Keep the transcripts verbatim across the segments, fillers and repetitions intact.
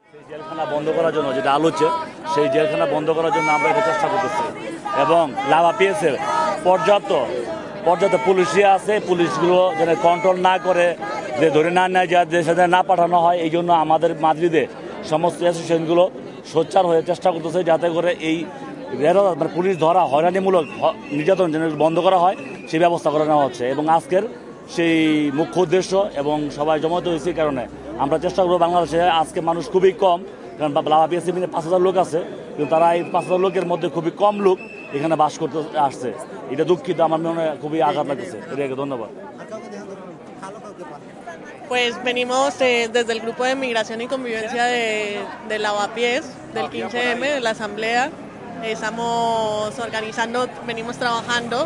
সেই জেলখানা বন্ধ করার জন্য যেটা আলোচ্য, সেই জেলখানা বন্ধ করার জন্য আমরা এটা চেষ্টা করতেছি এবং লাভা পিএসের পর্যাপ্ত পর্যাপ্ত পুলিশিয়া আছে, পুলিশগুলো যেন কন্ট্রোল না করে, যে ধরে না নেয়, যা দেশে না পাঠানো হয়। এই জন্য আমাদের মাদ্রিদে সমস্ত অ্যাসোসিয়েশনগুলো সোচ্চার হয়ে চেষ্টা করতেছে যাতে করে এই মানে পুলিশ ধরা হয়রানিমূলক নির্যাতন যেন বন্ধ করা হয়, সেই ব্যবস্থা করে নেওয়া হচ্ছে। এবং আজকের সেই মুখ্য উদ্দেশ্য এবং সবাই জমায়েত হয়েছে কারণে আমরা চেষ্টা করবো, বাংলাদেশে আজকে মানুষ খুবই কম, কারণ লাভা পিএসসি মিলে পাঁচ হাজার লোক আছে, কিন্তু তারা এই পাঁচ হাজার লোকের মধ্যে খুবই কম লোক এখানে বাস করতে আসছে। এটা দুঃখিত, আমার মনে খুবই আঘাত লাগতেছে। এটাকে ধন্যবাদ। Pues venimos eh, desde el Grupo de Migración y Convivencia de, de Lavapiés, del quince eme, de la Asamblea. Estamos organizando, venimos trabajando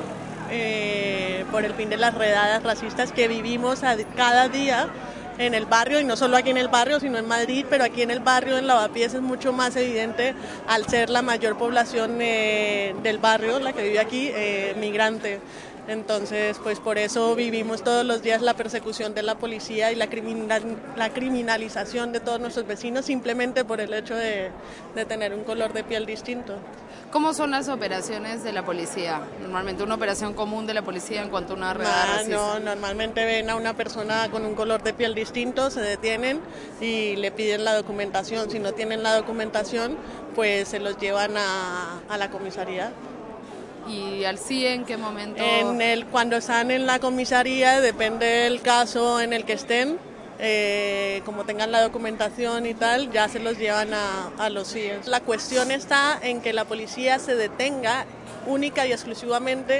eh, por el fin de las redadas racistas que vivimos a, cada día en el barrio, y no solo aquí en el barrio, sino en Madrid, pero aquí en el barrio, en Lavapiés, es mucho más evidente al ser la mayor población eh, del barrio, la que vive aquí, eh, migrante. Entonces, pues por eso vivimos todos los días la persecución de la policía y la, criminal, la criminalización de todos nuestros vecinos simplemente por el hecho de, de tener un color de piel distinto. ¿Cómo son las operaciones de la policía? Normalmente una operación común de la policía en cuanto a una redada Ah, racista. no, normalmente ven a una persona con un color de piel distinto, se detienen y le piden la documentación. Si no tienen la documentación, pues se los llevan a, a la comisaría. ¿Y al C I E en qué momento? En el, cuando están en la comisaría, depende del caso en el que estén, eh, como tengan la documentación y tal, ya se los llevan a, a los C I Es. La cuestión está en que la policía se detenga única y exclusivamente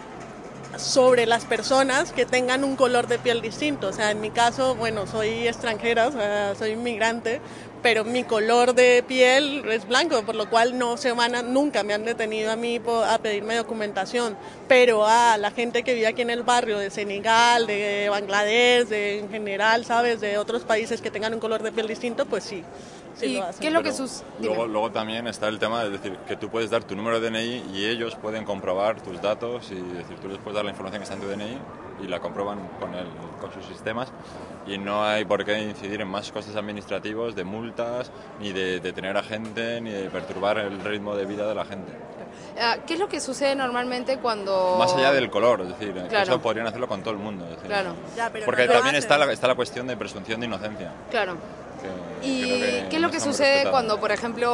sobre las personas que tengan un color de piel distinto. O sea, en mi caso, bueno, soy extranjera, o sea, soy inmigrante, pero mi color de piel es blanco, por lo cual no se van a, nunca me han detenido a mí a pedirme documentación, pero a la gente que vive aquí en el barrio, de Senegal, de Bangladesh, de, en general, ¿sabes?, de otros países que tengan un color de piel distinto, pues sí. Sí, ¿Y lo hacen. qué es lo que Pero sus... luego, luego también está el tema de decir que tú puedes dar tu número de D N I y ellos pueden comprobar tus datos, y decir, tú les puedes dar la información que está en tu D N I y la comprueban con, el, con sus sistemas, y no hay por qué incidir en más costes administrativos, de multas, ni de detener a gente, ni de perturbar el ritmo de vida de la gente. ¿Qué es lo que sucede normalmente cuando...? Más allá del color, es decir, Claro. que eso podrían hacerlo con todo el mundo. Es decir, Claro. Ya, pero porque no lo también hacen. está la, está la cuestión de presunción de inocencia. Claro. Que ¿Y creo que qué es lo no que estamos sucede respetando. cuando, por ejemplo,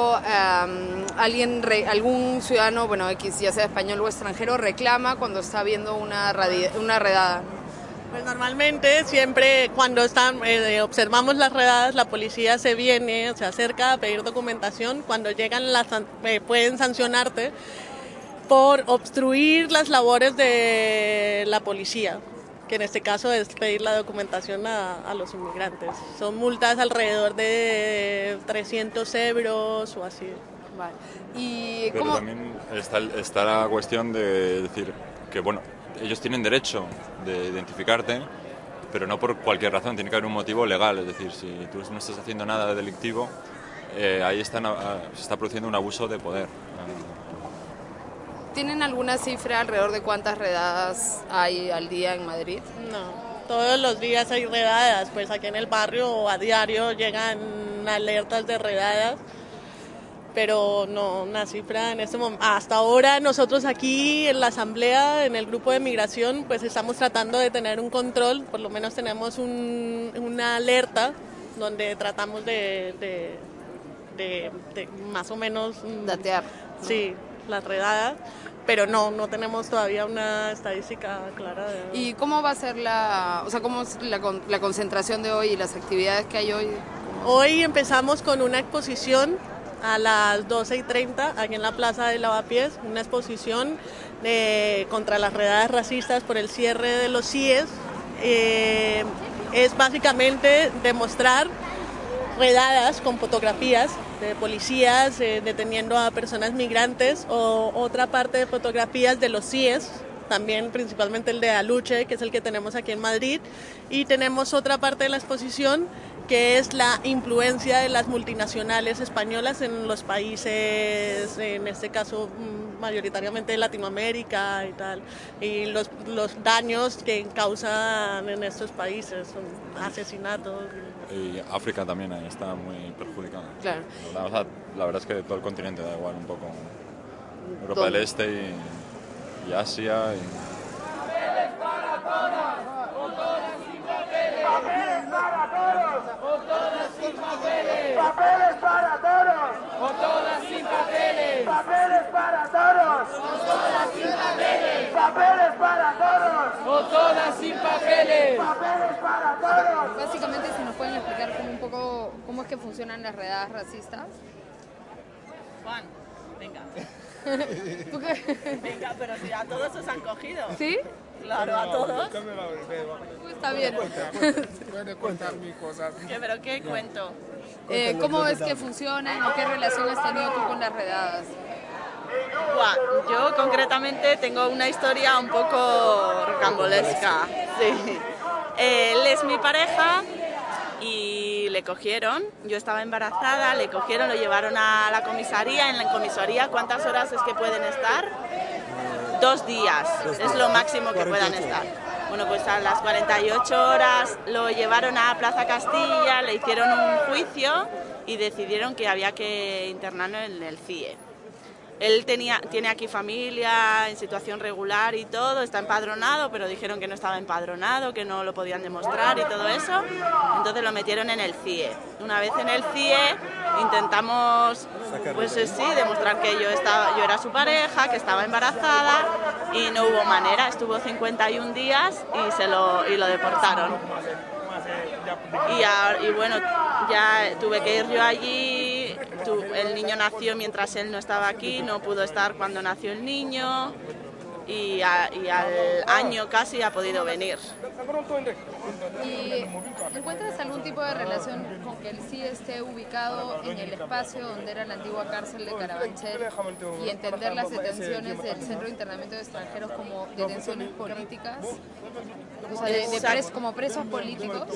um, alguien, re, algún ciudadano, bueno, X, ya sea español o extranjero, reclama cuando está viendo una, radi- una redada? Pues normalmente siempre cuando están eh, observamos las redadas, la policía se viene, se acerca a pedir documentación. Cuando llegan las, eh, pueden sancionarte por obstruir las labores de la policía, que en este caso es pedir la documentación a, a los inmigrantes. Son multas alrededor de trescientos euros o así. Vale. ¿Y Pero cómo...? también está, está la cuestión de decir que, bueno, ellos tienen derecho de identificarte, pero no por cualquier razón, tiene que haber un motivo legal. Es decir, si tú no estás haciendo nada delictivo, eh, ahí están, ah, se está produciendo un abuso de poder. ¿Tienen alguna cifra alrededor de cuántas redadas hay al día en Madrid? No, todos los días hay redadas, pues aquí en el barrio a diario llegan alertas de redadas, pero no una cifra en este momento. Hasta ahora nosotros aquí en la Asamblea, en el Grupo de Migración, pues estamos tratando de tener un control, por lo menos tenemos un, una alerta donde tratamos de, de, de, de más o menos... Datear. Sí, las redadas, pero no, no tenemos todavía una estadística clara. De... ¿Y cómo va a ser la, o sea, cómo es la, la concentración de hoy y las actividades que hay hoy? Hoy empezamos con una exposición a las doce y treinta aquí en la Plaza de Lavapiés, una exposición de, contra las redadas racistas por el cierre de los C I Es. Eh, es básicamente demostrar redadas con fotografías de policías eh, deteniendo a personas migrantes, o otra parte de fotografías de los C I Es, también principalmente el de Aluche, que es el que tenemos aquí en Madrid, y tenemos otra parte de la exposición que es la influencia de las multinacionales españolas en los países, en este caso mayoritariamente de Latinoamérica y tal, y los, los daños que causan en estos países, son asesinatos. Y África también ahí está muy perjudicada. Claro. La, o sea, la verdad es que todo el continente da igual un poco. Europa del Este y, y Asia. Y... ¡Papeles para todos! ¡O todas sin papeles! ¡Papeles para todos! ¡O todas sin papeles! ¡Papeles para todos! ¡O todas sin papeles! ¡Papeles para todos! Básicamente, si nos pueden explicar como un poco cómo es que funcionan las redadas racistas. Juan, venga. ¿Tú qué? Venga, pero si a todos os han cogido. ¿Sí? Claro, a todos. Está bien. Puede contar mis cosas. ¿Qué, pero qué cuento? Eh, ¿Cómo es que funcionan o qué relación has tenido tú con las redadas? Buah, yo concretamente tengo una historia un poco rocambolesca. Sí. Él es mi pareja y le cogieron, yo estaba embarazada, le cogieron, lo llevaron a la comisaría. En la comisaría, ¿cuántas horas es que pueden estar? Dos días, es lo máximo que puedan estar. Bueno, pues a las cuarenta y ocho horas lo llevaron a Plaza Castilla, le hicieron un juicio y decidieron que había que internarlo en el C I E. Él tenía, tiene aquí familia en situación regular y todo, está empadronado, pero dijeron que no estaba empadronado, que no lo podían demostrar y todo eso. Entonces lo metieron en el C I E. Una vez en el C I E intentamos, pues sí, demostrar que yo, estaba, yo era su pareja, que estaba embarazada y no hubo manera. Estuvo cincuenta y un días y, se lo, y lo deportaron. Y, a, y bueno, ya tuve que ir yo allí, tu, el niño nació mientras él no estaba aquí, no pudo estar cuando nació el niño y, a, y al año casi ha podido venir. ¿Y encuentras algún tipo de relación con que el C I E esté ubicado en el espacio donde era la antigua cárcel de Carabanchel y entender las detenciones del Centro de Internamiento de Extranjeros como detenciones políticas? O sea, de, de pres, como presos políticos.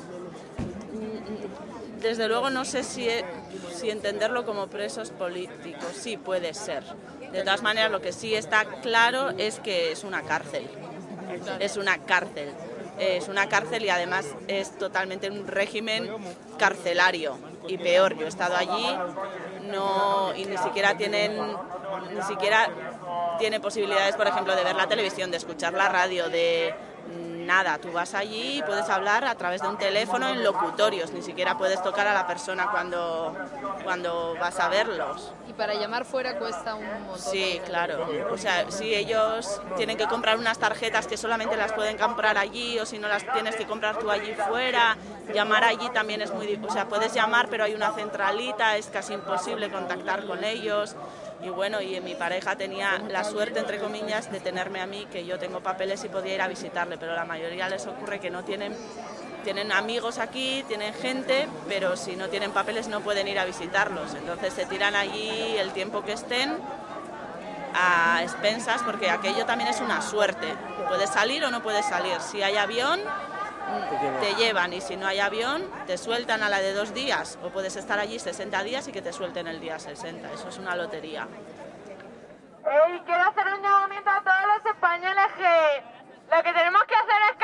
Desde luego no sé si, si entenderlo como presos políticos, sí puede ser. De todas maneras, lo que sí está claro es que es una cárcel, es una cárcel. Es una cárcel y además es totalmente un régimen carcelario y peor. Yo he estado allí no, y ni siquiera tienen ni siquiera tiene posibilidades, por ejemplo, de ver la televisión, de escuchar la radio, de nada. Tú vas allí y puedes hablar a través de un teléfono en locutorios, ni siquiera puedes tocar a la persona cuando, cuando vas a verlos. Y para llamar fuera cuesta un montón. Sí, claro. O sea, si ellos tienen que comprar unas tarjetas que solamente las pueden comprar allí, o si no las tienes que comprar tú allí fuera, llamar allí también es muy difícil. O sea, puedes llamar, pero hay una centralita, es casi imposible contactar con ellos. Y bueno, y mi pareja tenía la suerte, entre comillas, de tenerme a mí, que yo tengo papeles y podía ir a visitarle, pero la mayoría les ocurre que no tienen, tienen amigos aquí, tienen gente, pero si no tienen papeles no pueden ir a visitarlos. Entonces se tiran allí el tiempo que estén a expensas, porque aquello también es una suerte. Puedes salir o no puedes salir. Si hay avión, te llevan, y si no hay avión, te sueltan a la de dos días, o puedes estar allí sesenta días y que te suelten el día sesenta. Eso es una lotería. Hey, quiero hacer un llamamiento a todos los españoles que lo que tenemos que hacer es